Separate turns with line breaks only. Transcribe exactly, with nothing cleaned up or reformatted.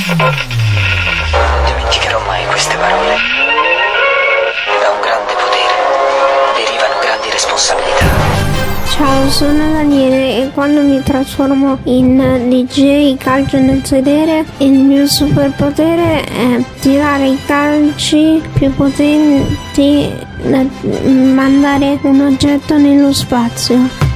Non dimenticherò mai queste parole. Da un grande potere derivano grandi responsabilità.
Ciao, sono Daniele e quando mi trasformo in D J calcio nel sedere, il mio superpotere è tirare i calci più potenti da mandare un oggetto nello spazio.